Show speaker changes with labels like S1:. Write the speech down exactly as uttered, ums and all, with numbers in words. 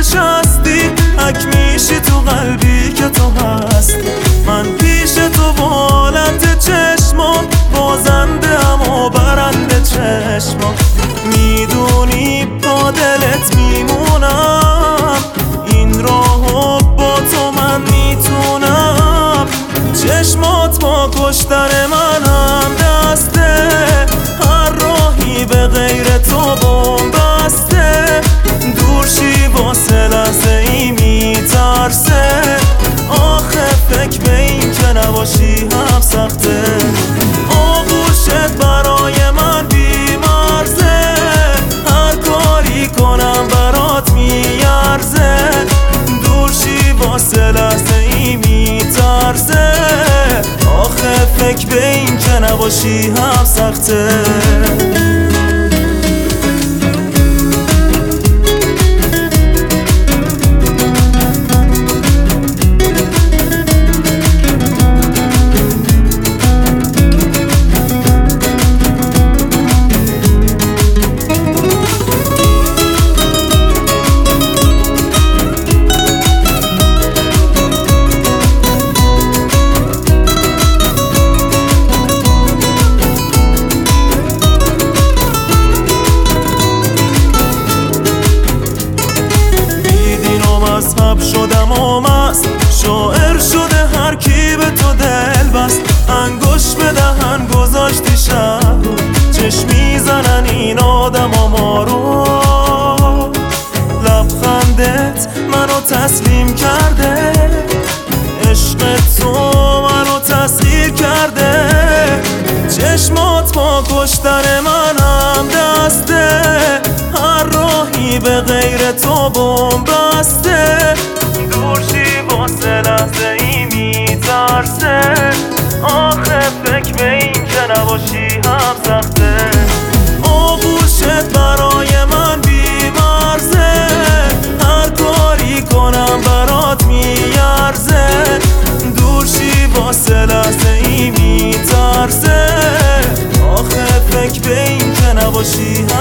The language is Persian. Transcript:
S1: نشستی حک میشی تو قلبی که تو هستی. من پیش تو بالت چشما بازنده اما برنده چشما. میدونی با دلت میمونم، این راهو با تو من میتونم. چشمات با کشتن منم دسته، هر راهی به غیر تو بومبسته. دورشی واسه لحظه ای میترسه، آخه فکر به این که نباشی هم سخته. آغوشت برای من بیمرزه، هر کاری کنم برات میارزه. دورشی واسه لحظه ای میترسه، آخه فکر به این که نباشی هم سخته. مذهب شدم و مست، شاعر شده هر کی به تو دل بست. انگوش به دهن گذاشتی شهر رو، چشم میزنن این آدم ها ما رو. لبخندت منو تسلیم کرده، عشق تو منو تسخیر کرده. چشمات با کشتن منم دسته، هر راهی به غیر تو بومبسته. دورشی واسه لحظه ای میترسه، آخه فکر به این که نباشی هم سخته. آغوشت برای من بیمرزه، هر کاری کنم برات میارزه. دورشی واسه لحظه ای میترسه، آخه فکر به این که نباشی